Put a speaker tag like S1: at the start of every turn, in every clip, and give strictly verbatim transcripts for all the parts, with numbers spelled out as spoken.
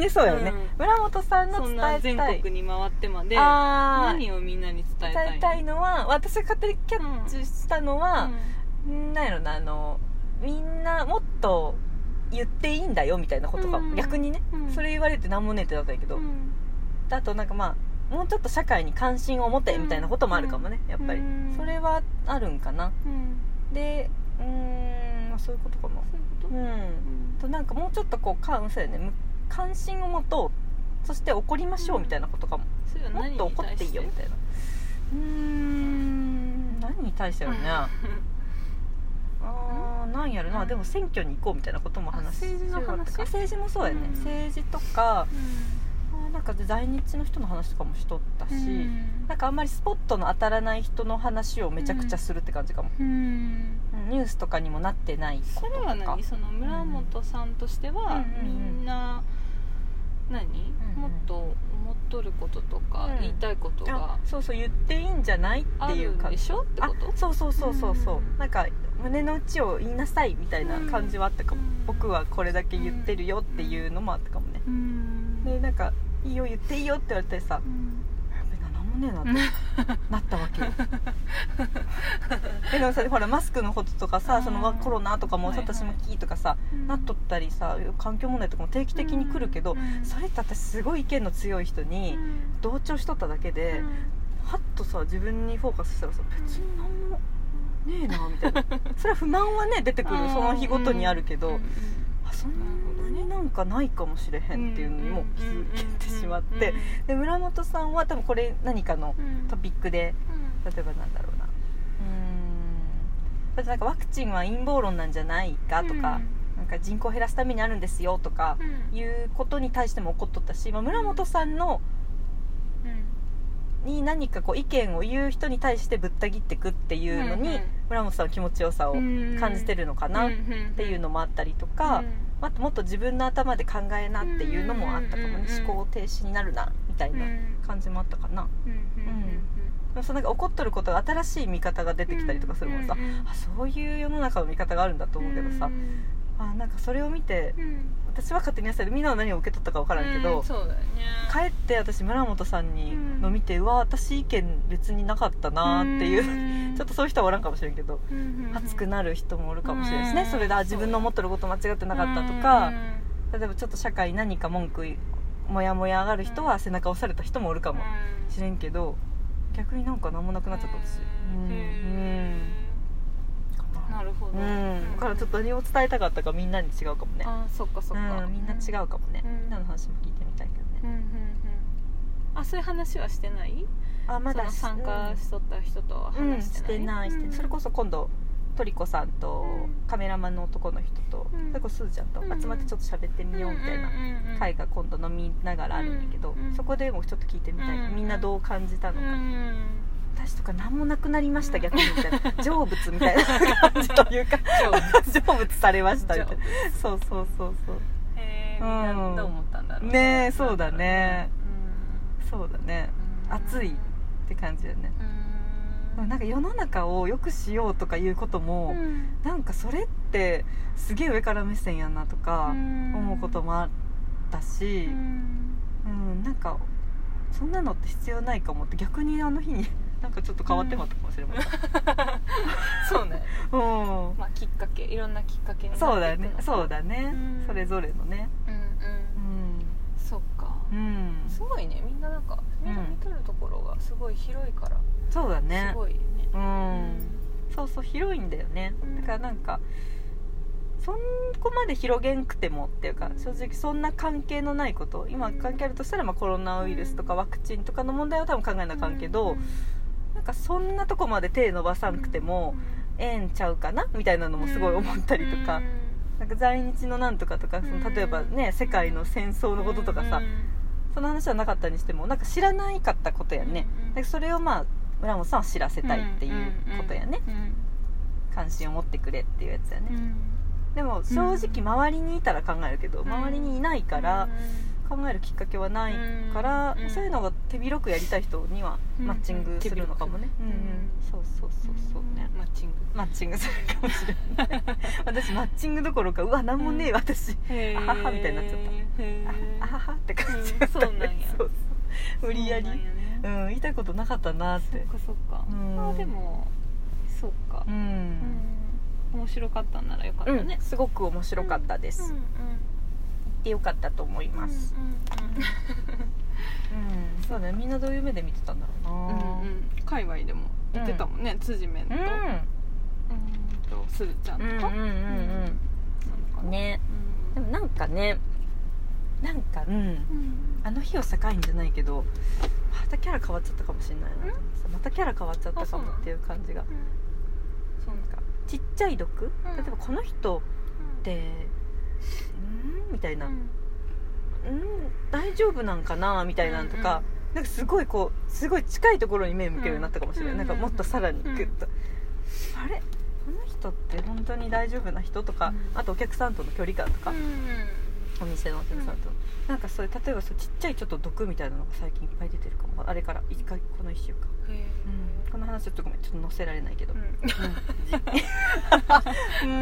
S1: にそうよね、
S2: うん、
S1: 村本さんの伝えたい、
S2: そんな全国に回ってまで
S1: あ
S2: 何をみんなに伝えたいの
S1: 伝えたいのは、私が勝手にキャッチしたのは、
S2: うん、
S1: なんやろな、あのみんなもっと言っていいんだよみたいなことかも、うん、逆にね、うん、それ言われてなんもねえってなったんやけど、うん、あとなんかまあもうちょっと社会に関心を持てみたいなこともあるかもね、やっぱり、うん、それはあるんかな、うん、でうーん、まあ、そういうことかな、そういうこと、うん、うん、となんかもうちょっとこう関そうやね、関心を持とう、そして怒りましょうみたいなことかも、うん、もっと怒っていいよみたいな、うーん、何に対してやろねあー、なんやろな、でも選挙に行こうみたいなことも話して
S2: 政治の話、
S1: 政治もそうやね、うん、政治とか、うん、なんか在日の人の話とかもしとったし、うん、なんかあんまりスポットの当たらない人の話をめちゃくちゃするって感じかも、うんうん、ニュースとかにもなってないこととか。
S2: それは何、その村本さんとしては、うん、みんな何、うん、もっと思っとることとか、うん、言いたいことが
S1: そうそう言っていいんじゃないっていう感じ
S2: でしょってこと。
S1: そうそうそうそうそう、うん、なんか胸の内を言いなさいみたいな感じはあったかも、うん、僕はこれだけ言ってるよっていうのもあったかもね、うん、でなんかいいよ言っていいよって言われてさ、うん、何もねえなってなったわけよえでもさ、ほらマスクのこととかさ、そのコロナとかも私もキーとかさ、はいはい、なっとったりさ、環境問題とかも定期的に来るけど、うん、それって私すごい意見の強い人に同調しとっただけで、うん、はっとさ自分にフォーカスしたらさ、別に何もねえなみたいなそれは不満はね出てくる、その日ごとにあるけど、うん、あそんなになんかないかもしれへんっていうのにも気づけてしまって、で村本さんは多分これ何かのトピックで、例えばなんだろうな、うーん、なんかワクチンは陰謀論なんじゃないかとか、なんか人口を減らすためにあるんですよとかいうことに対しても怒っとったし、まあ、村本さんのに何かこう意見を言う人に対してぶった切ってくっていうのに、うんうん、村本さんの気持ちよさを感じてるのかなっていうのもあったりとか、うんうん、あともっと自分の頭で考えなっていうのもあったかもね、うんうん、思考停止になるなみたいな感じもあったかな、うんうんうん、そうなんか怒っとることが新しい見方が出てきたりとかするもんさ、うんうん、あそういう世の中の見方があるんだと思うけどさ、うん、あなんかそれを見て、うん、私は勝手にやってたけどみんなは何を受け取ったか分からんけど、
S2: うん、そうだよね、
S1: 帰って私村本さんにの見て、うん、うわ私意見別になかったなっていう、うん、ちょっとそういう人はおらんかもしれんけど、うん、熱くなる人もおるかもしれないですね、うん、それで自分の思ってること間違ってなかったとか、うん、例えばちょっと社会何か文句もやもや上がる人は背中押された人もおるかもしれんけど、逆になんか何もなくなっちゃった私、うんうん
S2: なるほど、うん、
S1: だからちょっと何を伝えたかったかみんなに違うかもね。
S2: あそっかそっか、
S1: うん、みんな違うかもね、うん、みんなの話も聞いてみたいけどね、うんうんうん、
S2: あそういう話はしてない？あまだ参加しとった人とは話してない、うん、してない、うん、
S1: それこそ今度トリコさんとカメラマンの男の人と、うん、それこそすずちゃんと集まってちょっと喋ってみようみたいな会が今度飲みながらあるんだけど、うん、そこでもちょっと聞いてみたい、うん、みんなどう感じたのか、うん私とか何もなくなりました逆にみたいな成仏みたいな感じというか成仏されましたみたいなそうそうそうそう
S2: へえ、みんなどう思ったんだろうね、
S1: ねえそうだね、うん、そうだね、うん、熱いって感じだよね、うん、なんか世の中を良くしようとかいうことも、うん、なんかそれってすげえ上から目線やなとか思うこともあったし、うんうん、なんかそんなのって必要ないかもって逆にあの日になんかちょっと変わってもらったかもしれません、うん、
S2: そうね、うんまあ、きっかけいろんなきっかけになっていくのか
S1: そうだねそうだね、うん、それぞれのねうんうん、うん、
S2: そっか、うん、すごいねみんななんかみんな見てるところがすごい広いから、
S1: うん、そうだね
S2: すごいね、
S1: うんうん、そうそう広いんだよね、うん、だからなんかそこまで広げんくてもっていうか正直そんな関係のないこと今関係あるとしたらまあコロナウイルスとかワクチンとかの問題は多分考えなあかんけど、うん、なんかそんなとこまで手伸ばさんくてもええんちゃうかなみたいなのもすごい思ったりとか、なんか在日のなんとかとかその例えばね世界の戦争のこととかさその話はなかったにしてもなんか知らないかったことやね、だからそれをまあ村本さんは知らせたいっていうことやね、関心を持ってくれっていうやつやね、でも正直周りにいたら考えるけど、うん、周りにいないから、 考えるきっかけはないから、
S2: うん、
S1: そういうのが手広くやりたい人にはマッチングするのかもね、うんうん、そうそうそうそうね、
S2: マッチング
S1: マッチングするかもしれない私マッチングどころかうわなんもねえ私、うん、あははみたいになっちゃったあははって感じだった、ね、
S2: そうなんや
S1: そうそう無理やりう、ね、うん、言いたいことなかったなって。
S2: そっかそっか、うん、あでもそうか、うんうん、面白かったんならよかったね、
S1: うん、すごく面白かったです、うんうん、行ってよかったと思います、うんうんうんうん、そうだね、みんなどういう目で見てたんだろうな、うんうん、
S2: 界隈でも言ってたもんね、うん、辻面と、うん、うんとすずちゃんとか、うんうんうん
S1: うん、ね、うん、でもなんかねなんか、うんうん、あの日を境にじゃないけどまたキャラ変わっちゃったかもしれないな、うん、またキャラ変わっちゃったかもっていう感じが、そうなんかちっちゃい毒、うん、例えばこの人ってうんみたいな、うん、大丈夫なんかなみたいなのとか、うんうん、なんかすごいこうすごい近いところに目向けるようになったかもしれない、うん、なんかもっとさらにグッと、うん、あれこの人って本当に大丈夫な人とか、うん、あとお客さんとの距離感とか、うん、お店のお客さんと、うん、なんかそういう例えばそうちっちゃいちょっと毒みたいなのが最近いっぱい出てるかも、あれからいっかいこのいっしゅうかん、うん、この話ちょっとごめんちょっと載せられないけど、うん、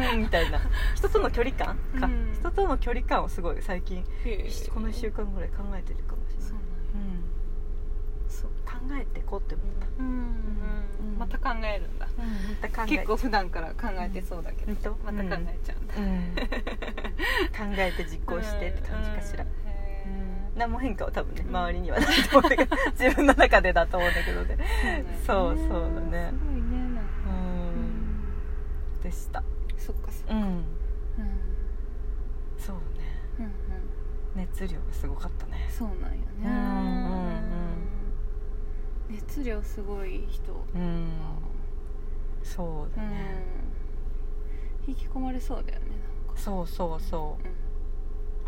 S1: うんみたいな人との距離感か、うん、人との距離感をすごい最近このいっしゅうかんぐらい考えてるかもしれない。そう、うん、そう考えてこうって思った、うんうん
S2: うん、また考えるんだ、うん、また考え結構普段から考えてそうだけど、うん、また考えちゃうんだ、うん、考
S1: えて実行してって感じかしら、うんうん、何も変化は多分ね周りにはないと思うんだけど自分の中でだと思うんだけどね、そうそうだね、すごいねなんか、うん、でした。
S2: そっかそっか、うんうん、
S1: そうね、うんうん、熱量がすごかったね。
S2: そうなんよね、うんうんうん、熱量すごい人、うん、
S1: そうだね、
S2: うん、引き込まれそうだよねなんか。そうそうそう、うん、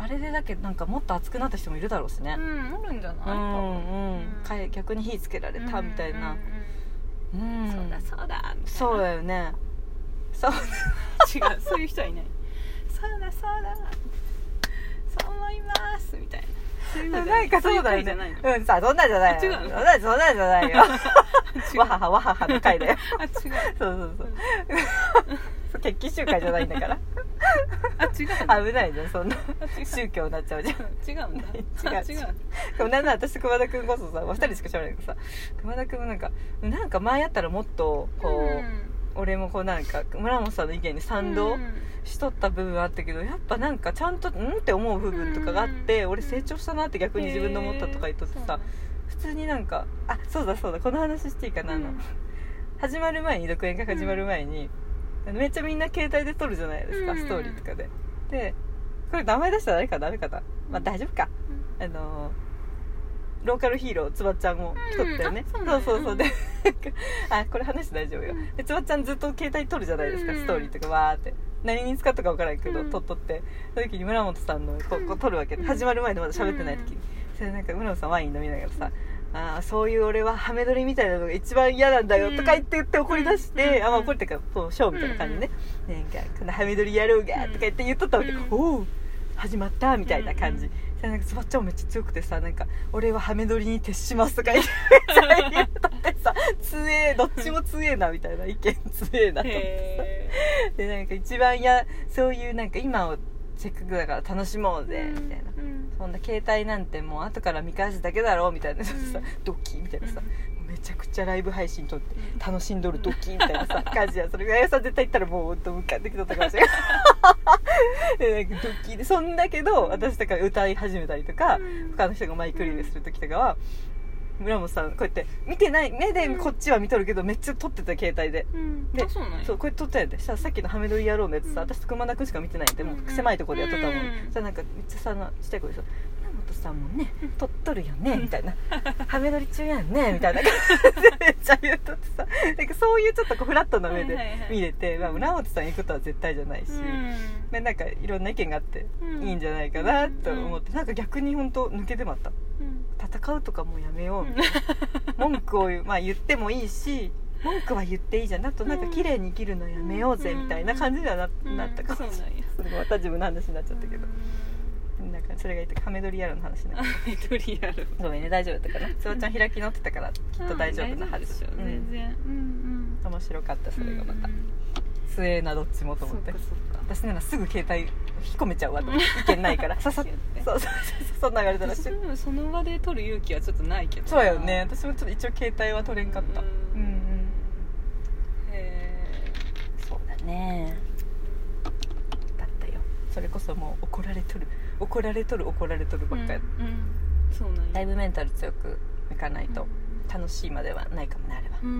S1: あれでだけなんかもっと熱くなった人もいるだろうしね、
S2: うん、あるんじゃない、うん
S1: うん、逆に火つけられたみたいな、
S2: うんうんうん、そうだそうだみたいな。
S1: そうだよね、そう
S2: 違うそういう人はいないそうだそうだそう思いますみたいな、そういうの
S1: なんかそうだよね、うん、さあそんなんじゃないよ、
S2: 違う
S1: そんなんそんなんじゃないよわははわははの回だよ
S2: あ違うそう
S1: そうそう、うん、決起集会じゃないんだから
S2: あ違う
S1: 危ないじゃんそんな宗教になっちゃうじゃん。
S2: 違うんだ
S1: 違う違うでもなんなら私と熊田くんこそさふたりしかしゃべらないけどさ、熊田くんもなんかなんか前やったらもっとこう、うん、俺もこうなんか村本さんの意見に賛同しとった部分はあったけど、やっぱなんかちゃんとんって思う部分とかがあって、俺成長したなって逆に自分で思ったとか言っとってさ、普通になんかあそうだそうだこの話していいかな、あの始まる前に独演会始まる前にめっちゃみんな携帯で撮るじゃないですか、ストーリーとかで。でこれ名前出したら誰かダメかな、まあ大丈夫か、あのローカルヒーローつばちゃんも撮ったよね、うん、そうそうそうであこれ話して大丈夫よ、でつばちゃんずっと携帯撮るじゃないですか、ストーリーとかわーって何に使ったか分からんけど、うん、撮っとってその時に村本さんのここ撮るわけで、始まる前でまだ喋ってない時に、それなんか村本さんワイン飲みながらさ、あそういう俺はハメ撮りみたいなのが一番嫌なんだよとか言って言って怒り出して、うん、あまあ怒りってかそうショーみたいな感じでね、うん、なんかこのハメ撮りやろうがとか言って言っとったわけ、うん、おう始まったみたいな感じ、うん、なんかつばっちゃんもめっちゃ強くてさ、なんか俺はハメ撮りに徹しますとか言って言っとってさ、強えどっちも強えなみたいな意見強えなと思ってさ、でなんか一番やそういうなんか今をせっかくだから楽しもうぜみたいな、うん、そんな携帯なんてもう後から見返すだけだろうみたいなさ、うん、ドッキーみたいなさ、うん、めちゃくちゃライブ配信撮って楽しんどるドッキーみたいなさ感じや、それがやさん絶対言ったらもうほんと向かってきとったかもしれないでなんかドッキーでそんだけど私とか歌い始めたりとか、うん、他の人がマイクリレーする時とかは村本さんこうやって見てない目でこっちは見とるけどめっちゃ撮ってた携帯で、うん、でそうなんや、そうこうやって撮ったんやで、したらさっきのハメ撮りやろうのやつさ、うん、私と熊田くんしか見てないんでもう狭いところでやっとったもん、うん、そしたらなんかめっちゃさちっちゃい声でさ村本さんもね撮っとるよねみたいなハメ撮り中やんねみたいな感じでめっちゃ言うとってさ、なんかそういうちょっとこうフラットな目で見れて、はいはいはい、まあ、村本さん言うことは絶対じゃないし、うん、でなんかいろんな意見があっていいんじゃないかなと思って、なんか逆に本当抜けてまった、うん、戦うとかもうやめようみたいな文句を、まあ、言ってもいいし文句は言っていいじゃん、あとなんか綺麗に生きるのやめようぜみたいな感じには な,、うん、なったかもしれない、それがまた自分の話になっちゃったけど、 なんかそれが言ったハメ撮り野郎の話ね。
S2: ハメ撮り野郎
S1: ごめんね、大丈夫だったかな。つおちゃん開き直ってたからきっと大丈夫なはず、
S2: うん、大丈夫でしょ、うん、全然、うんうん、
S1: 面白かった。それがまた、
S2: うんうん、
S1: 強えなどっちもと思って。
S2: そっかそっか、
S1: 私ならすぐ携帯引っ込めちゃうわと思って意見ないからささっそうそうそうそんな言われたらしい。
S2: 私もその場で撮る勇気はちょっとないけど。
S1: そうやよね、私もちょっと一応携帯は取れんかった。うんうん、うん、
S2: へ
S1: ーそうだね。だったよ。それこそもう怒られとる怒られとる怒られとるばっかり、
S2: うんうん、そうなんや。
S1: だいぶメンタル強くいかないと楽しいまではないかもね、あれは。うん、うん、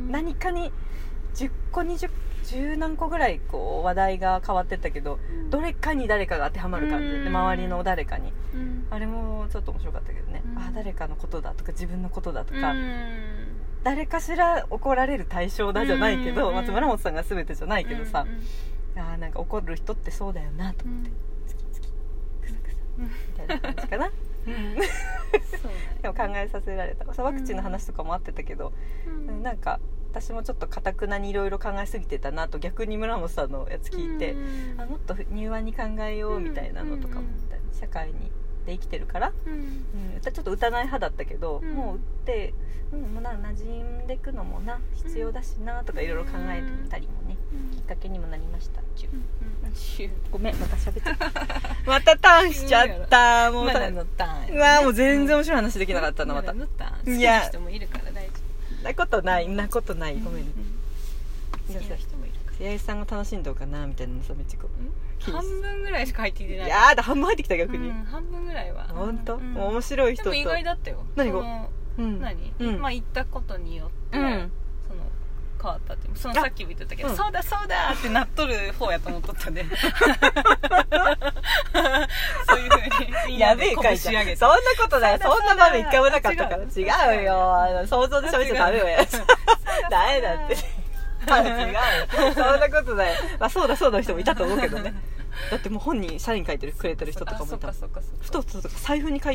S1: 何かにじゅっこにじゅう、じゅう何個ぐらいこう話題が変わってったけど、うん、どれかに誰かが当てはまる感じで、うん、周りの誰かに、うん、あれもちょっと面白かったけどね、うん、あ誰かのことだとか自分のことだとか、うん、誰かしら怒られる対象だじゃないけど、うん、松村本さんが全てじゃないけどさ、うん、あなんか怒る人ってそうだよなと思って、うん、ツキツキクサクサみたいな感じかな。うん、でも考えさせられた。ワクチンの話とかもあってたけど、うん、なんか私もちょっと堅くなにいろいろ考えすぎてたなと逆に村本さんのやつ聞いて、うん、あもっと柔和に考えようみたいなのとかも、うん、社会にで生きてるから、うんうん、ちょっと打たない派だったけど、うん、もう打って、うん、もうな馴染んでいくのもな必要だしなとかいろいろ考えてたりもね、うん、きっかけにもなりました。うんうん、ごめんまた喋っちゃったまたターンしちゃったもうターンのターン、うわもう全然面白い話できなかったな、また。まだのターン好きな人もいるから大丈夫。なことないなことない、ごめんね、うんうん、好きな人もいるから。八重さんが楽しんどうかなみたいなのさめっちゃこ
S2: う半分ぐらいしか入ってきてない。
S1: やだ半分入ってきた逆に、うん、
S2: 半分ぐらいは
S1: 本当、うん、面白い人と。
S2: でも意外だったよ。
S1: 何が、
S2: うん、何、うん、まあ行ったことによって、うん、その変わったっていうそのさっきも言ってたけど、うん、そうだそうだってなっとる方やと思っとったねそういう風にやべえかいじゃん。そんなことない、そんな場面一回もなかったから。違うよ、あの想像で喋っちゃダメよ誰だって違うそんなことない、まあ、そうだそうだの人もいたと思うけどねだってもう本にサイン書いてるくれてる人とかもいた。ふととか財布に書い